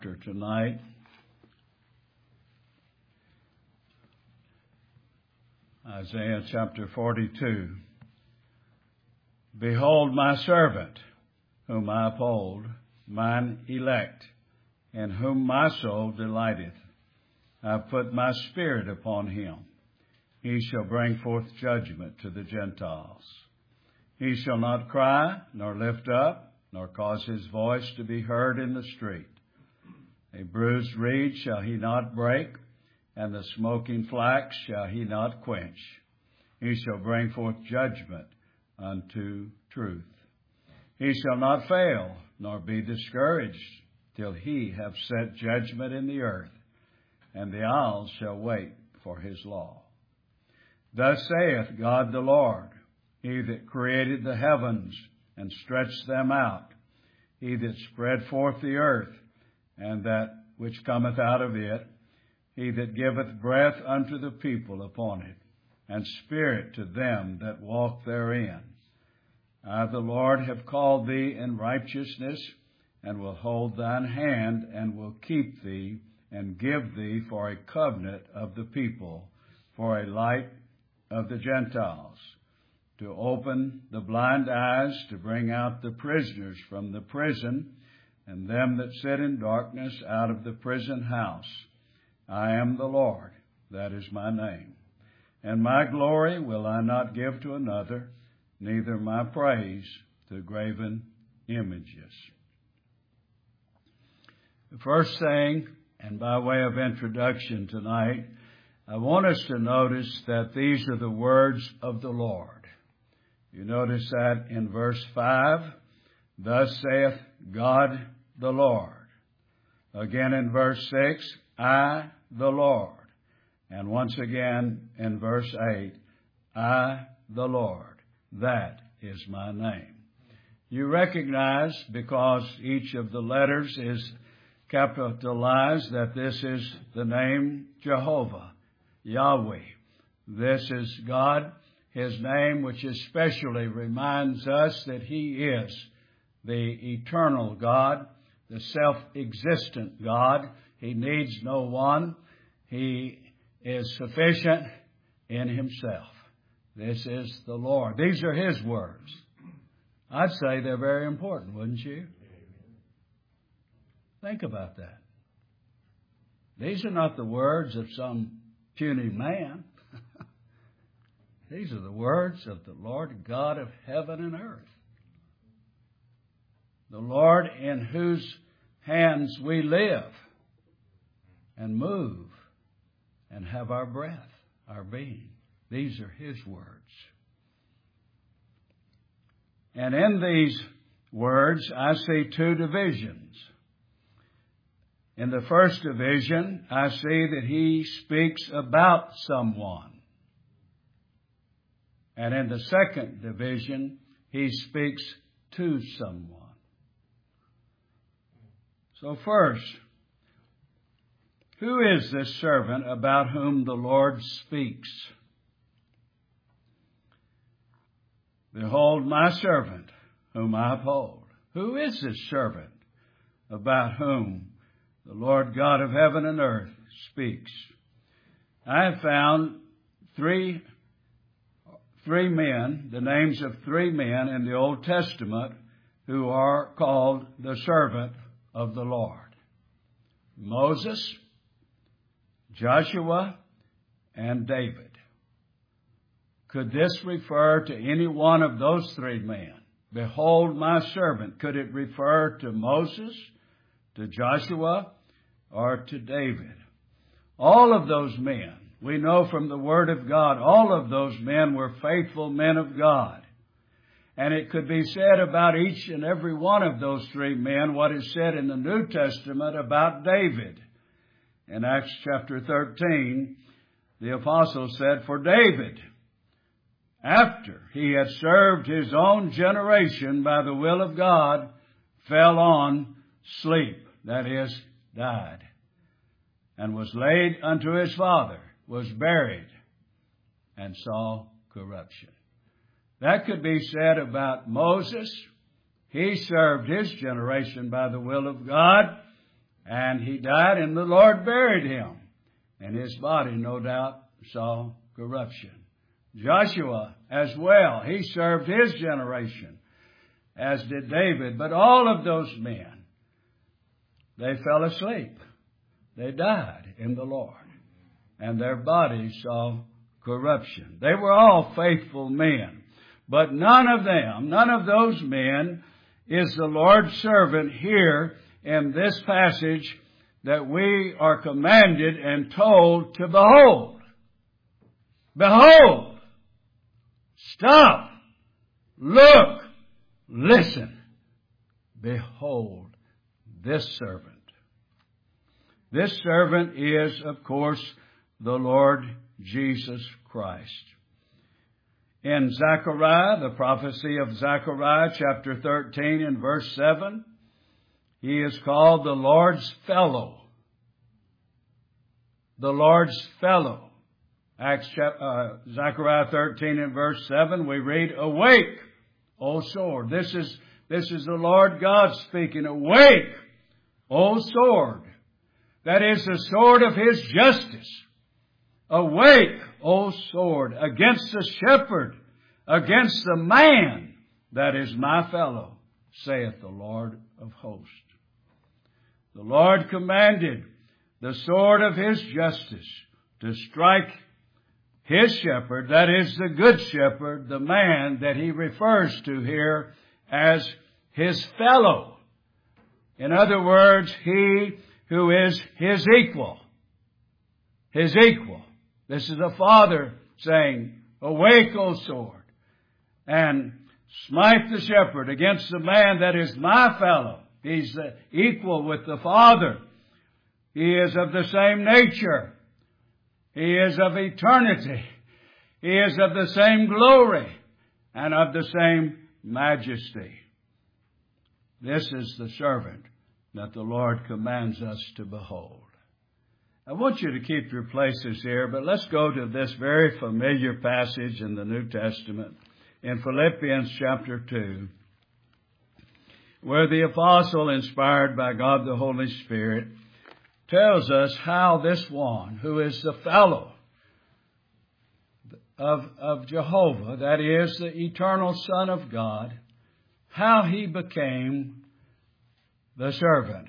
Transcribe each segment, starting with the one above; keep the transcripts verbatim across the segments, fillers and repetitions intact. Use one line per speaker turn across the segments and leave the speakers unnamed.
Tonight, Isaiah chapter forty-two. Behold my servant, whom I uphold, mine elect, in whom my soul delighteth. I have put my spirit upon him. He shall bring forth judgment to the Gentiles. He shall not cry, nor lift up, nor cause his voice to be heard in the street. A bruised reed shall he not break, and the smoking flax shall he not quench. He shall bring forth judgment unto truth. He shall not fail, nor be discouraged, till he have set judgment in the earth, and the isles shall wait for his law. Thus saith God the Lord, He that created the heavens and stretched them out, He that spread forth the earth, and that which cometh out of it, He that giveth breath unto the people upon it, and spirit to them that walk therein. I, the Lord, have called thee in righteousness, and will hold thine hand, and will keep thee, and give thee for a covenant of the people, for a light of the Gentiles, to open the blind eyes, to bring out the prisoners from the prison, and them that sit in darkness out of the prison house. I am the Lord, that is my name. And my glory will I not give to another, neither my praise to graven images. The first thing, and by way of introduction tonight, I want us to notice that these are the words of the Lord. You notice that in verse five, Thus saith God the Lord. Again in verse six, I, the Lord. And once again in verse eight, I, the Lord. That is my name. You recognize, because each of the letters is capitalized, that this is the name Jehovah, Yahweh. This is God, His name, which especially reminds us that He is the eternal God, the self-existent God. He needs no one. He is sufficient in Himself. This is the Lord. These are His words. I'd say they're very important, wouldn't you? Think about that. These are not the words of some puny man. These are the words of the Lord God of heaven and earth. The Lord in whose hands we live and move and have our breath, our being. These are His words. And in these words, I see two divisions. In the first division, I see that He speaks about someone. And in the second division, He speaks to someone. So first, who is this servant about whom the Lord speaks? Behold my servant, whom I uphold. Who is this servant about whom the Lord God of heaven and earth speaks? I have found three, three men, the names of three men in the Old Testament who are called the servant of the Lord. Moses, Joshua, and David. Could this refer to any one of those three men? Behold my servant. Could it refer to Moses, to Joshua, or to David? All of those men, we know from the Word of God, all of those men were faithful men of God. And it could be said about each and every one of those three men what is said in the New Testament about David. In Acts chapter thirteen, the apostle said, For David, after he had served his own generation by the will of God, fell on sleep, that is, died, and was laid unto his father, was buried, and saw corruption. That could be said about Moses. He served his generation by the will of God, And he died, and the Lord buried him. And his body, no doubt, saw corruption. Joshua as well, he served his generation, as did David. But all of those men, they fell asleep. They died in the Lord. And their bodies saw corruption. They were all faithful men. But none of them, none of those men is the Lord's servant here in this passage that we are commanded and told to behold. Behold! Stop! Look! Listen! Behold this servant. This servant is, of course, the Lord Jesus Christ. In Zechariah, the prophecy of Zechariah, chapter thirteen and verse seven, he is called the Lord's fellow. The Lord's fellow. Acts, uh, Zechariah thirteen and verse seven, we read, "Awake, O sword." This is, this is the Lord God speaking. "Awake, O sword." That is the sword of His justice. "Awake, O sword, against the shepherd, against the man that is my fellow, saith the Lord of hosts." The Lord commanded the sword of His justice to strike His shepherd, that is the good shepherd, the man that He refers to here as His fellow. In other words, he who is His equal. His equal. This is a father saying, "Awake, O sword, and smite the shepherd against the man that is my fellow." He's equal with the Father. He is of the same nature. He is of eternity. He is of the same glory and of the same majesty. This is the servant that the Lord commands us to behold. I want you to keep your places here, but let's go to this very familiar passage in the New Testament in Philippians chapter two, where the apostle, inspired by God the Holy Spirit, tells us how this one, who is the fellow of, of Jehovah, that is, the eternal Son of God, how he became the servant.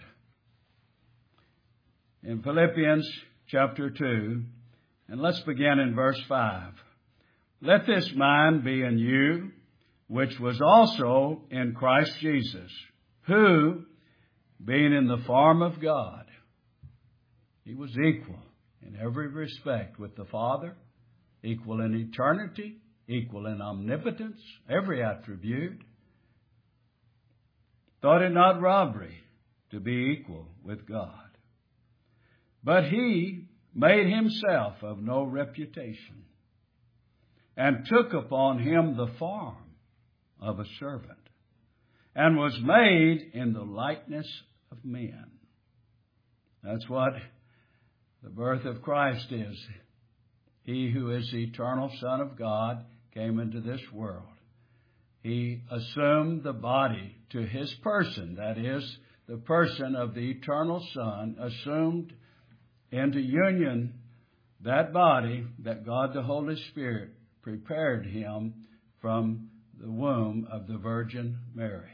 In Philippians chapter two, and let's begin in verse five. "Let this mind be in you, which was also in Christ Jesus, who, being in the form of God," He was equal in every respect with the Father, equal in eternity, equal in omnipotence, every attribute, "thought it not robbery to be equal with God. But He made Himself of no reputation, and took upon Him the form of a servant, and was made in the likeness of men." That's what the birth of Christ is. He who is the eternal Son of God came into this world. He assumed the body to His person, that is, the person of the eternal Son, assumed into union that body that God the Holy Spirit prepared Him from the womb of the Virgin Mary.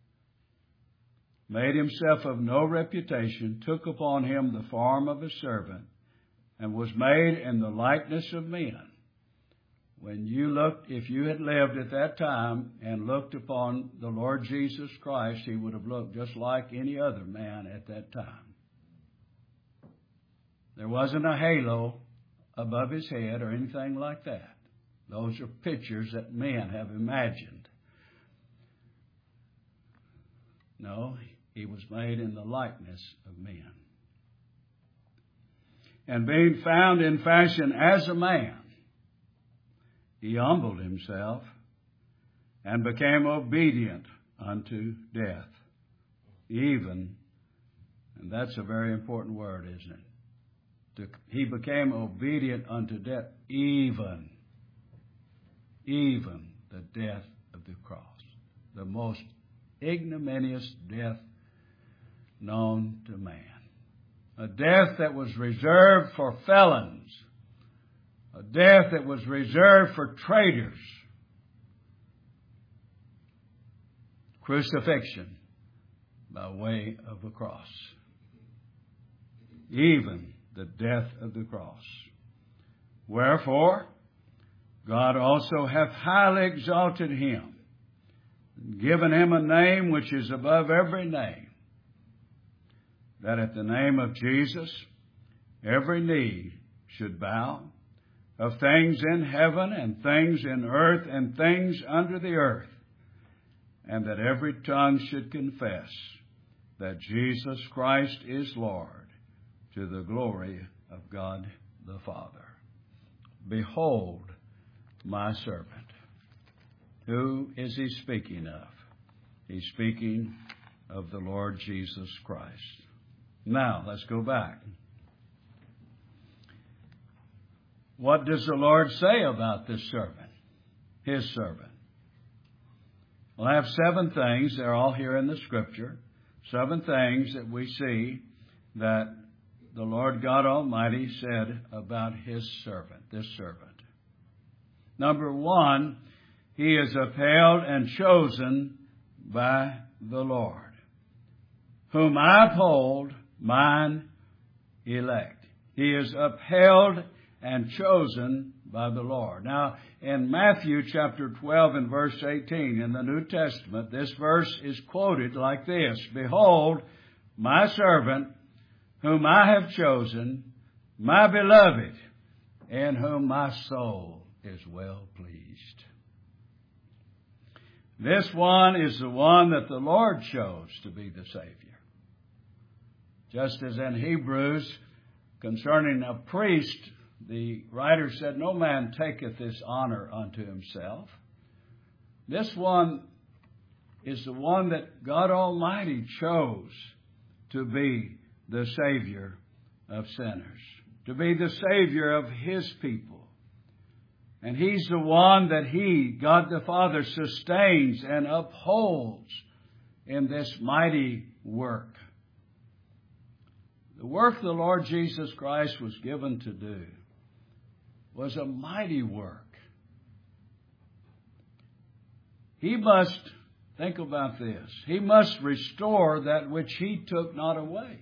Made Himself of no reputation, took upon Him the form of a servant, and was made in the likeness of men. When you looked, if you had lived at that time and looked upon the Lord Jesus Christ, He would have looked just like any other man at that time. There wasn't a halo above His head or anything like that. Those are pictures that men have imagined. No, He was made in the likeness of men. "And being found in fashion as a man, He humbled Himself and became obedient unto death, even," and that's a very important word, isn't it? He became obedient unto death, even, even the death of the cross, the most ignominious death known to man. a death that was reserved for felons, a death that was reserved for traitors. Crucifixion by way of the cross. Even the death of the cross. Wherefore, God also hath highly exalted him, and given him a name which is above every name, that at the name of Jesus every knee should bow, of things in heaven and things in earth and things under the earth, and that every tongue should confess that Jesus Christ is Lord, to the glory of God the Father. Behold my servant. Who is he speaking of? He's speaking of the Lord Jesus Christ. Now, let's go back. What does the Lord say about this servant? His servant. We'll have seven things. They're all here in the Scripture. Seven things that we see that the Lord God Almighty said about His servant, this servant. Number one, he is upheld and chosen by the Lord, whom I uphold, mine elect. He is upheld and chosen by the Lord. Now, in Matthew chapter twelve and verse eighteen in the New Testament, this verse is quoted like this: Behold, my servant, whom I have chosen, my beloved, in whom my soul is well pleased. This one is the one that the Lord chose to be the Savior. Just as in Hebrews, concerning a priest, the writer said, no man taketh this honor unto himself. This one is the one that God Almighty chose to be the Savior of sinners, to be the Savior of His people. And He's the one that He, God the Father, sustains and upholds in this mighty work. The work the Lord Jesus Christ was given to do was a mighty work. He must, think about this, He must restore that which He took not away.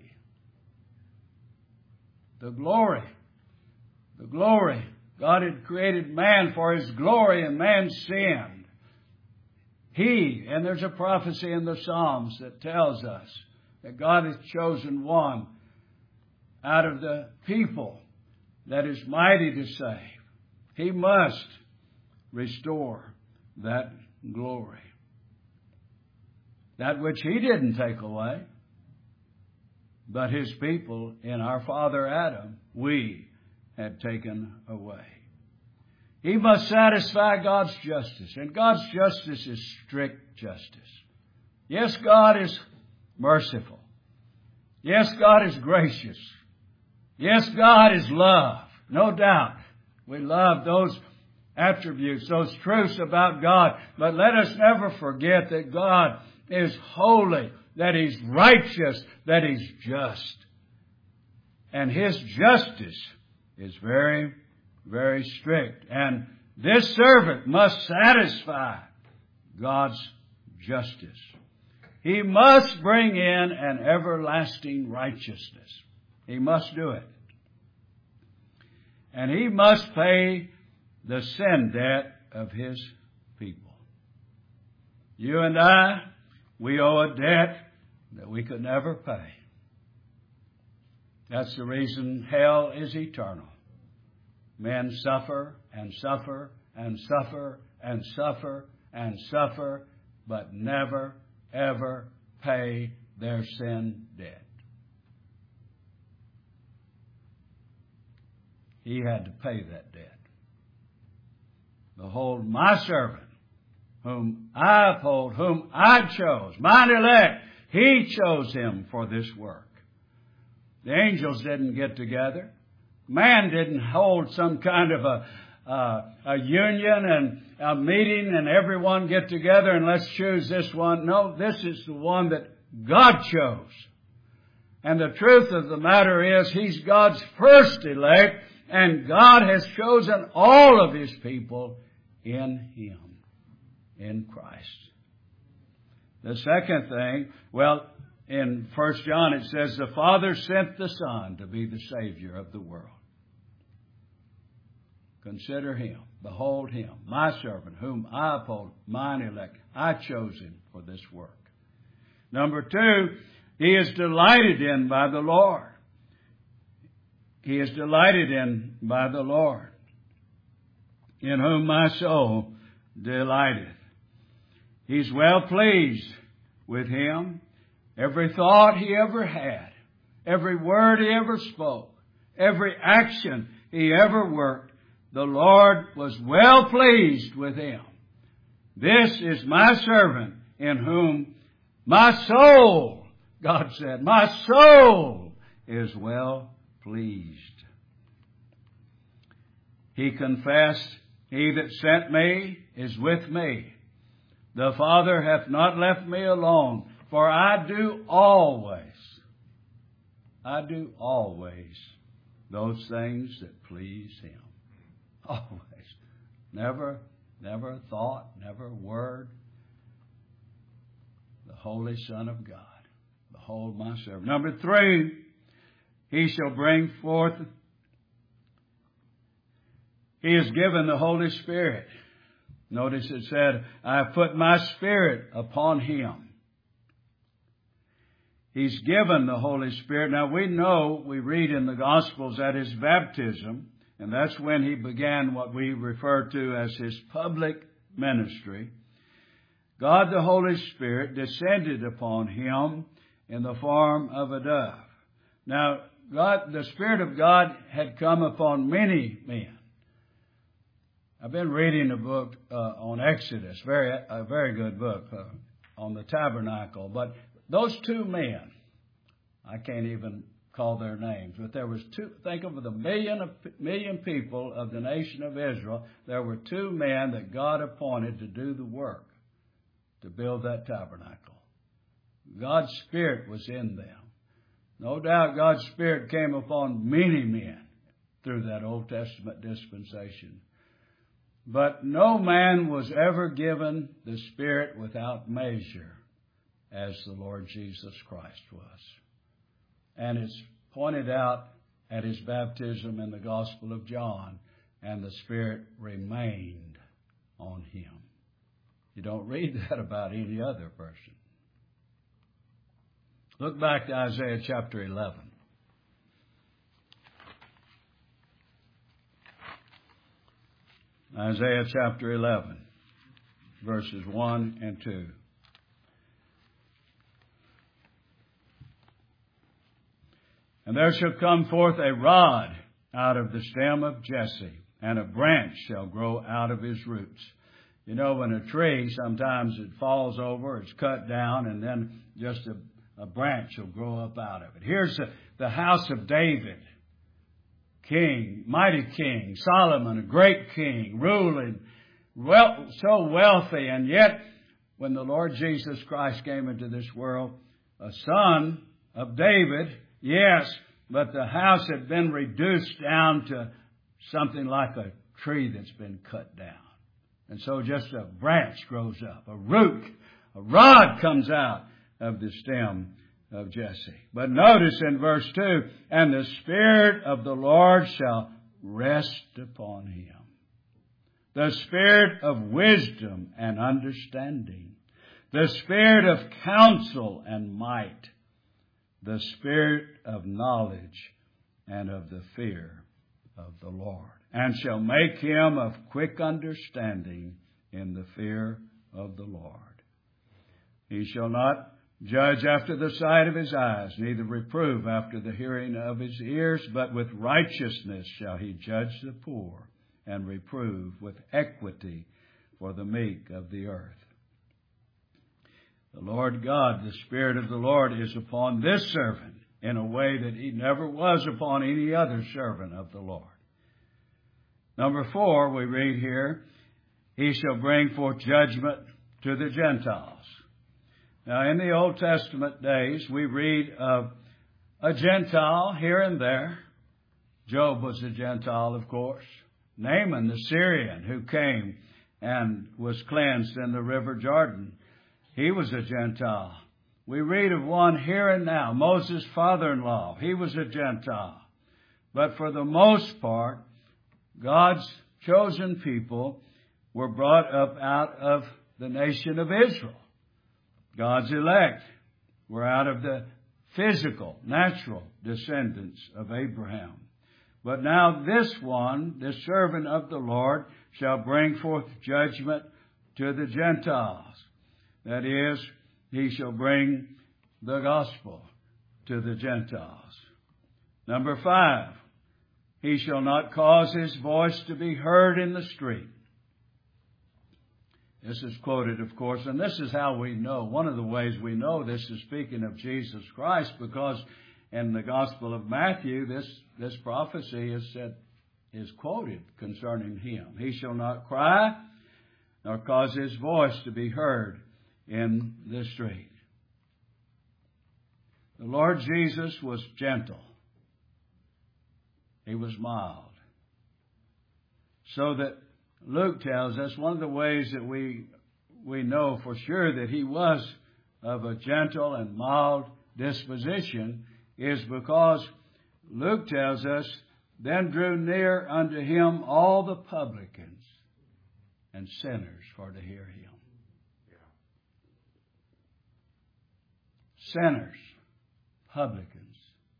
The glory, the glory. God had created man for His glory, and man sinned. He, and there's a prophecy in the Psalms that tells us that God has chosen one out of the people that is mighty to save. He must restore that glory. That which He didn't take away, but His people in our father Adam, we had taken away. He must satisfy God's justice, and God's justice is strict justice. Yes, God is merciful. Yes, God is gracious. Yes, God is love. No doubt. We love those attributes, those truths about God. But let us never forget that God is holy, that He's righteous, that He's just. And His justice is very, very strict. And this servant must satisfy God's justice. He must bring in an everlasting righteousness. He must do it. And he must pay the sin debt of His people. You and I, we owe a debt that we could never pay. That's the reason hell is eternal. Men suffer and suffer and suffer and suffer and suffer, but never, ever pay their sin debt. He had to pay that debt. Behold, my servant, whom I uphold, whom I chose, mine elect, He chose him for this work. The angels didn't get together. Man didn't hold some kind of a, uh, a union and a meeting and everyone get together and let's choose this one. No, this is the one that God chose. And the truth of the matter is, He's God's first elect, and God has chosen all of His people in Him, in Christ. The second thing, well, in First John it says, the Father sent the Son to be the Savior of the world. Consider Him, behold Him, my servant, whom I uphold, mine elect. I chose Him for this work. Number two, He is delighted in by the Lord. He is delighted in by the Lord, in whom my soul delighteth. He's well pleased with Him. Every thought He ever had, every word He ever spoke, every action He ever worked, the Lord was well pleased with him. This is my servant in whom my soul, God said, my soul is well pleased. He confessed, He that sent me is with me. The Father hath not left me alone, for I do always, I do always those things that please Him. Always. Never, never a thought, never a word. The Holy Son of God. Behold my servant. Number three, He shall bring forth, He is given the Holy Spirit. Notice it said, I have put my Spirit upon Him. He's given the Holy Spirit. Now we know, we read in the Gospels at His baptism, and that's when He began what we refer to as His public ministry. God the Holy Spirit descended upon Him in the form of a dove. Now, God, the Spirit of God had come upon many men. I've been reading a book uh, on Exodus, very a very good book uh, on the tabernacle. But those two men, I can't even call their names, but there was two. Think of the million of, million people of the nation of Israel. There were two men that God appointed to do the work, to build that tabernacle. God's Spirit was in them. No doubt God's Spirit came upon many men through that Old Testament dispensation. But no man was ever given the Spirit without measure, as the Lord Jesus Christ was. And it's pointed out at His baptism in the Gospel of John, and the Spirit remained on Him. You don't read that about any other person. Look back to Isaiah chapter eleven. Isaiah chapter eleven, verses one and two. And there shall come forth a rod out of the stem of Jesse, and a branch shall grow out of his roots. You know, when a tree, sometimes it falls over, it's cut down, and then just a, a branch will grow up out of it. Here's the, the house of David. King, mighty king, Solomon, a great king, ruling, well, so wealthy, and yet when the Lord Jesus Christ came into this world, a son of David, yes, but the house had been reduced down to something like a tree that's been cut down. And so just a branch grows up, a root, a rod comes out of the stem of Jesse. But notice in verse two, and the Spirit of the Lord shall rest upon him. The Spirit of wisdom and understanding. The Spirit of counsel and might. The Spirit of knowledge and of the fear of the Lord. And shall make him of quick understanding in the fear of the Lord. He shall not judge after the sight of his eyes, neither reprove after the hearing of his ears, but with righteousness shall he judge the poor, and reprove with equity for the meek of the earth. The Lord God, the Spirit of the Lord, is upon this servant in a way that he never was upon any other servant of the Lord. Number four, we read here, he shall bring forth judgment to the Gentiles. Now, in the Old Testament days, we read of a Gentile here and there. Job was a Gentile, of course. Naaman the Syrian, who came and was cleansed in the river Jordan, he was a Gentile. We read of one here and now, Moses' father-in-law. He was a Gentile. But for the most part, God's chosen people were brought up out of the nation of Israel. God's elect were out of the physical, natural descendants of Abraham. But now this one, this servant of the Lord, shall bring forth judgment to the Gentiles. That is, he shall bring the gospel to the Gentiles. Number five, he shall not cause his voice to be heard in the street. This is quoted, of course, and this is how we know. One of the ways we know this is speaking of Jesus Christ, because in the Gospel of Matthew, this, this prophecy is said, is quoted concerning him. He shall not cry, nor cause his voice to be heard in the street. The Lord Jesus was gentle. He was mild. So that Luke tells us one of the ways that we we know for sure that he was of a gentle and mild disposition is because Luke tells us, then drew near unto him all the publicans and sinners for to hear him. Sinners, publicans,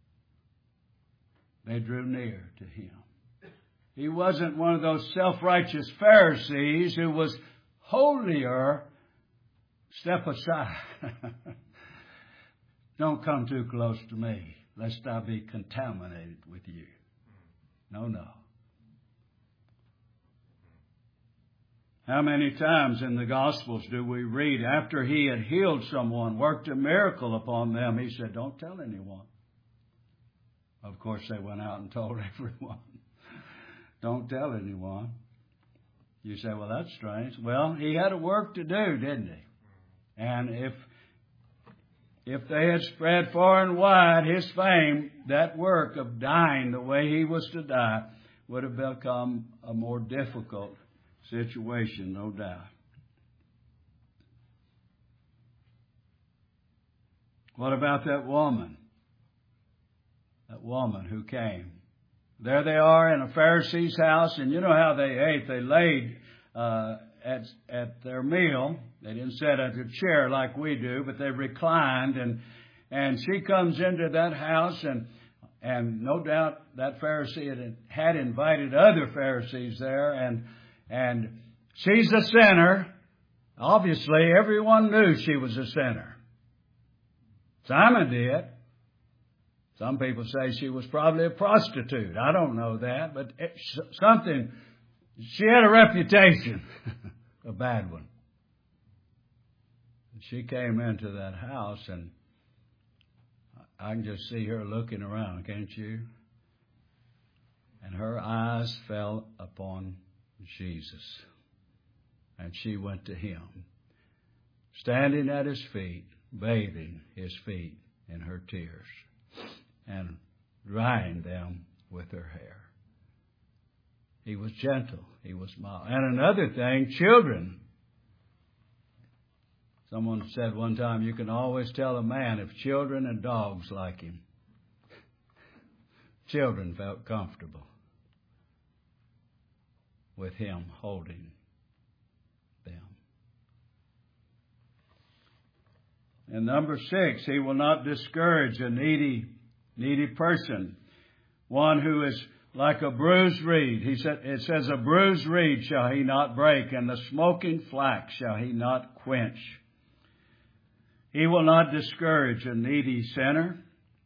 they drew near to him. He wasn't one of those self-righteous Pharisees who was holier. Step aside. Don't come too close to me, lest I be contaminated with you. No, no. How many times in the Gospels do we read after he had healed someone, worked a miracle upon them, he said, don't tell anyone. Of course, they went out and told everyone. Don't tell anyone. You say, well, that's strange. Well, he had a work to do, didn't he? And if if they had spread far and wide his fame, that work of dying the way he was to die would have become a more difficult situation, no doubt. What about that woman? That woman who came. There they are in a Pharisee's house, and you know how they ate. They laid uh, at at their meal. They didn't sit at a chair like we do, but they reclined. And and she comes into that house, and and no doubt that Pharisee had, had invited other Pharisees there, and and she's a sinner. Obviously, everyone knew she was a sinner. Simon did. Some people say she was probably a prostitute. I don't know that, but it, something, she had a reputation, a bad one. She came into that house, and I can just see her looking around, can't you? And her eyes fell upon Jesus, and she went to him, standing at his feet, bathing his feet in her tears, and drying them with her hair. He was gentle. He was mild. And another thing, children. Someone said one time, you can always tell a man if children and dogs like him. Children felt comfortable with him holding them. And number six, he will not discourage a needy Needy person, one who is like a bruised reed. He said, it says, a bruised reed shall he not break, and the smoking flax shall he not quench. He will not discourage a needy sinner,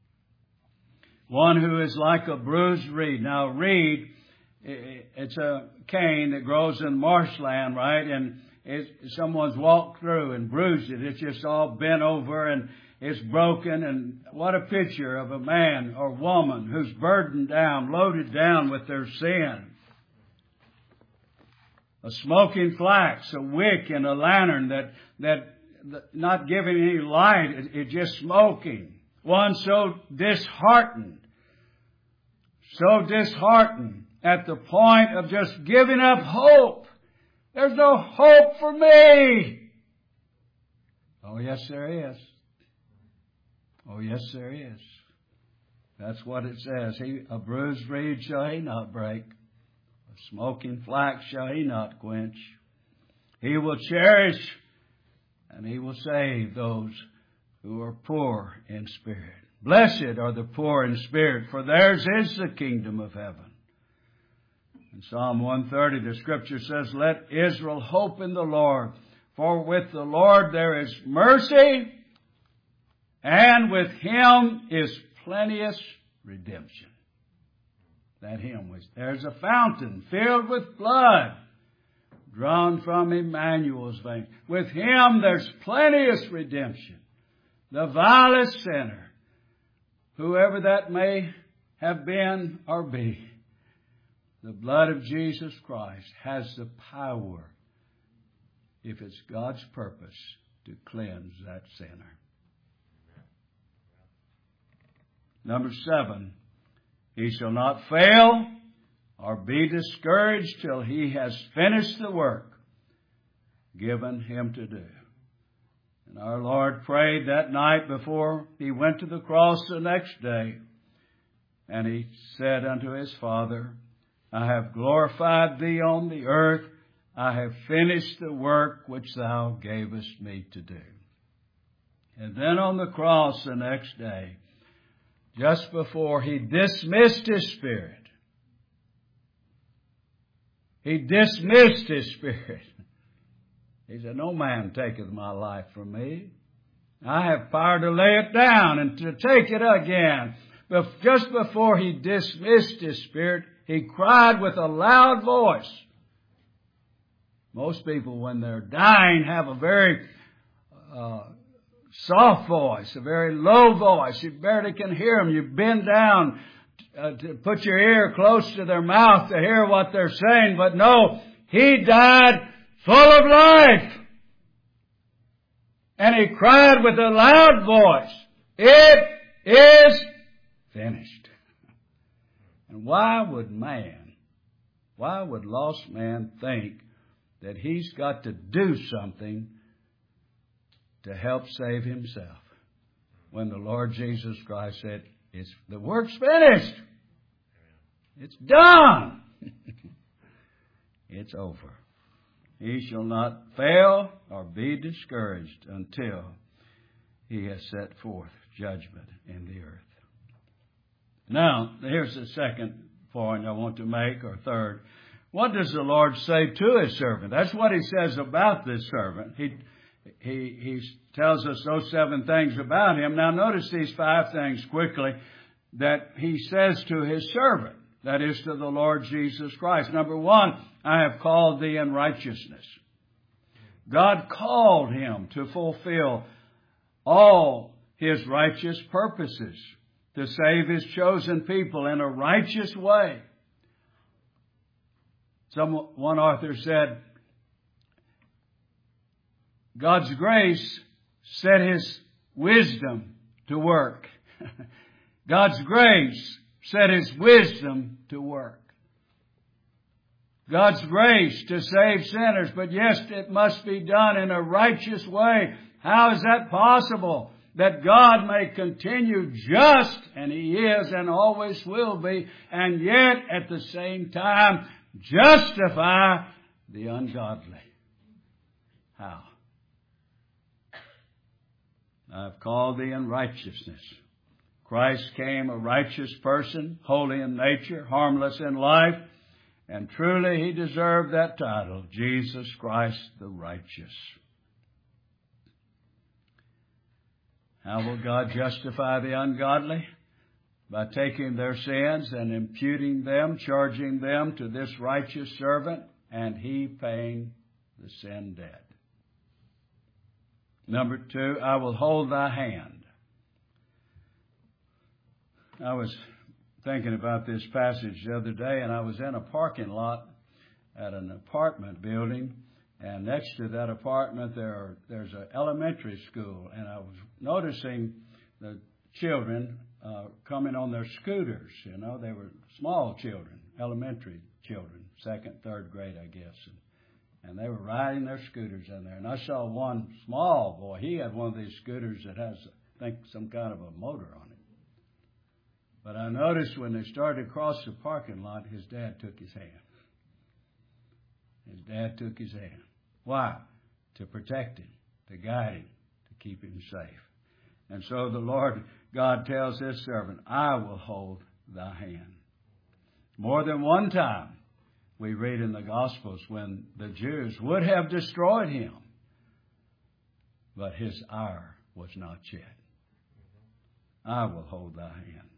one who is like a bruised reed. Now, reed, it's a cane that grows in marshland, right? And it, someone's walked through and bruised it. It's just all bent over and it's broken. And what a picture of a man or woman who's burdened down, loaded down with their sin. A smoking flax, a wick and a lantern that, that, that not giving any light, it, it's just smoking. one so disheartened, so disheartened at the point of just giving up hope. There's no hope for me. Oh, yes, there is. Oh, yes, there is. That's what it says. He, a bruised reed shall he not break. A smoking flax shall he not quench. He will cherish and he will save those who are poor in spirit. Blessed are the poor in spirit, for theirs is the kingdom of heaven. In Psalm one thirty, the scripture says, let Israel hope in the Lord, for with the Lord there is mercy, and with Him is plenteous redemption. That hymn was, there's a fountain filled with blood, drawn from Emmanuel's veins. With Him there's plenteous redemption. The vilest sinner, whoever that may have been or be, the blood of Jesus Christ has the power, if it's God's purpose, to cleanse that sinner. Number seven, he shall not fail or be discouraged till he has finished the work given him to do. And our Lord prayed that night before he went to the cross the next day. And he said unto his Father, I have glorified thee on the earth. I have finished the work which thou gavest me to do. And then on the cross the next day, just before he dismissed his spirit, he dismissed his spirit. He said, no man taketh my life from me. I have power to lay it down and to take it again. But just before he dismissed his spirit, he cried with a loud voice. Most people, when they're dying, have a very uh, soft voice, a very low voice. You barely can hear them. You bend down uh, to put your ear close to their mouth to hear what they're saying. But no, he died full of life. And he cried with a loud voice, it is finished. And why would man, why would lost man think that he's got to do something to help save himself, when the Lord Jesus Christ said, "It's the work's finished. It's done. It's over. He shall not fail or be discouraged until he has set forth judgment in the earth." Now, here's the second point I want to make, or third. What does the Lord say to his servant? That's what he says about this servant. He He, he tells us those seven things about him. Now notice these five things quickly that he says to his servant. That is to the Lord Jesus Christ. Number one, I have called thee in righteousness. God called him to fulfill all his righteous purposes, to save his chosen people in a righteous way. Some, one author said, God's grace set his wisdom to work. God's grace set his wisdom to work. God's grace to save sinners, but yes, it must be done in a righteous way. How is that possible? That God may continue just, and he is and always will be, and yet at the same time justify the ungodly. How? I've called thee in righteousness. Christ came a righteous person, holy in nature, harmless in life, and truly he deserved that title, Jesus Christ the righteous. How will God justify the ungodly? By taking their sins and imputing them, charging them to this righteous servant, and he paying the sin debt. Number two, I will hold thy hand. I was thinking about this passage the other day, and I was in a parking lot at an apartment building, and next to that apartment there are, there's an elementary school, and I was noticing the children uh, coming on their scooters. You know, they were small children, elementary children, second, third grade, I guess. And, and they were riding their scooters in there. And I saw one small boy. He had one of these scooters that has, I think, some kind of a motor on it. But I noticed when they started across the parking lot, his dad took his hand. His dad took his hand. Why? To protect him, to guide him, to keep him safe. And so the Lord God tells His servant, I will hold thy hand. More than one time we read in the Gospels when the Jews would have destroyed him, but his hour was not yet. I will hold thy hand.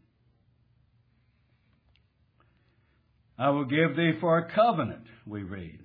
I will give thee for a covenant, we read.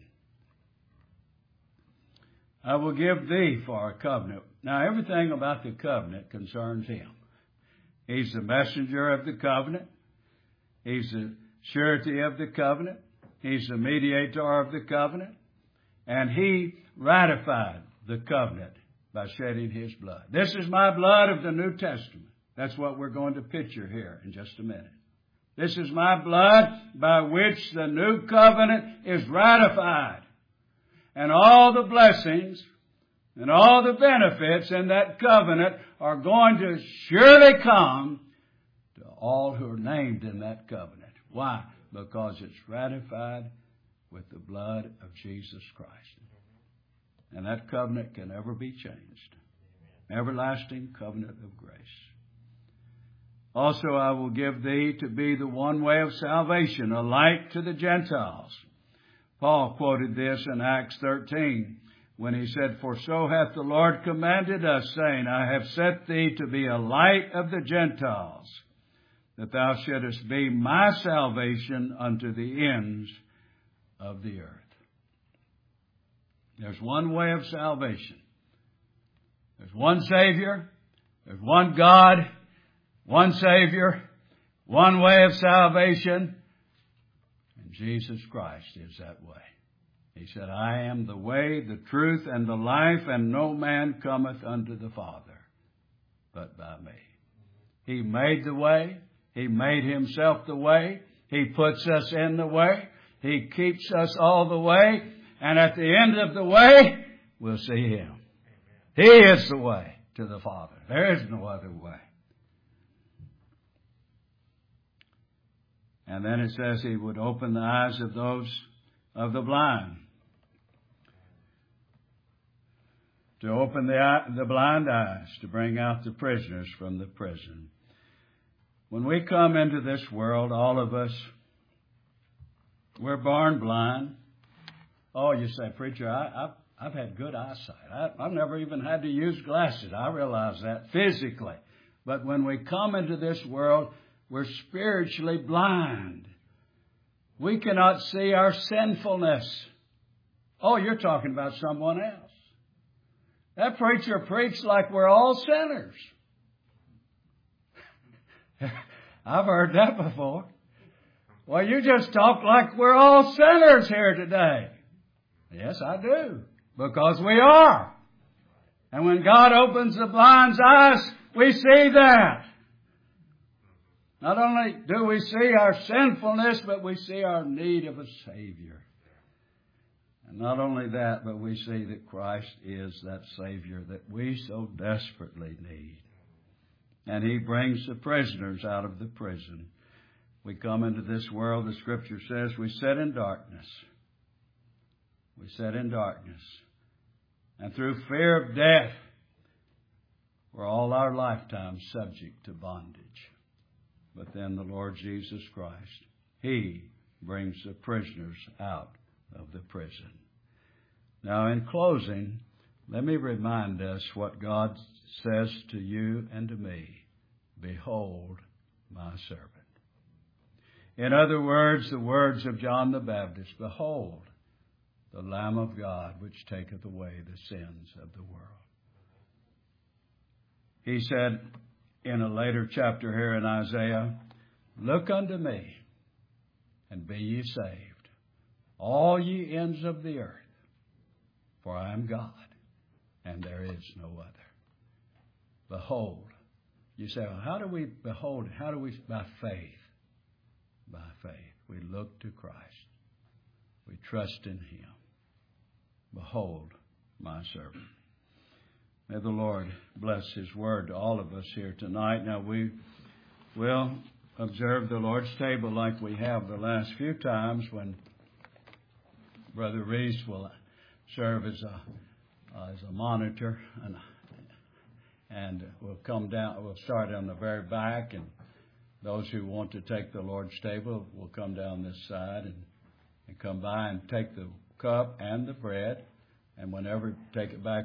I will give thee for a covenant. Now, everything about the covenant concerns Him. He's the messenger of the covenant. He's the surety of the covenant. He's the mediator of the covenant. And He ratified the covenant by shedding His blood. This is my blood of the New Testament. That's what we're going to picture here in just a minute. This is my blood by which the new covenant is ratified. And all the blessings and all the benefits in that covenant are going to surely come to all who are named in that covenant. Why? Because it's ratified with the blood of Jesus Christ. And that covenant can never be changed. Everlasting covenant of grace. Also, I will give thee to be the one way of salvation, a light to the Gentiles. Paul quoted this in Acts thirteen when he said, For so hath the Lord commanded us, saying, I have set thee to be a light of the Gentiles, that thou shouldest be my salvation unto the ends of the earth. There's one way of salvation. There's one Savior. There's one God. One Savior. One way of salvation. And Jesus Christ is that way. He said, I am the way, the truth, and the life, and no man cometh unto the Father but by me. He made the way. He made Himself the way. He puts us in the way. He keeps us all the way. And at the end of the way, we'll see Him. He is the way to the Father. There is no other way. And then it says He would open the eyes of those of the blind. To open the, eye, the blind eyes, to bring out the prisoners from the prison. When we come into this world, all of us, we're born blind. Oh, you say, preacher, I, I've, I've had good eyesight. I, I've never even had to use glasses. I realize that physically. But when we come into this world, we're spiritually blind. We cannot see our sinfulness. Oh, you're talking about someone else. That preacher preached like we're all sinners. I've heard that before. Well, you just talk like we're all sinners here today. Yes, I do. Because we are. And when God opens the blind's eyes, we see that. Not only do we see our sinfulness, but we see our need of a Savior. And not only that, but we see that Christ is that Savior that we so desperately need. And He brings the prisoners out of the prison. We come into this world, the Scripture says, we sit in darkness. We sit in darkness. And through fear of death, we're all our lifetime subject to bondage. But then the Lord Jesus Christ, He brings the prisoners out of the prison. Now, in closing, let me remind us what God says to you and to me. Behold my servant. In other words, the words of John the Baptist, behold the Lamb of God which taketh away the sins of the world. He said in a later chapter here in Isaiah, look unto me and be ye saved, all ye ends of the earth, for I am God and there is no other. Behold You say, well, how do we behold? How do we? By faith. By faith. We look to Christ. We trust in Him. Behold my servant. May the Lord bless His word to all of us here tonight. Now we will observe the Lord's table like we have the last few times when Brother Reese will serve as a uh, as a monitor, and and we'll come down. We'll start on the very back, and those who want to take the Lord's table will come down this side and, and come by and take the cup and the bread, and whenever take it back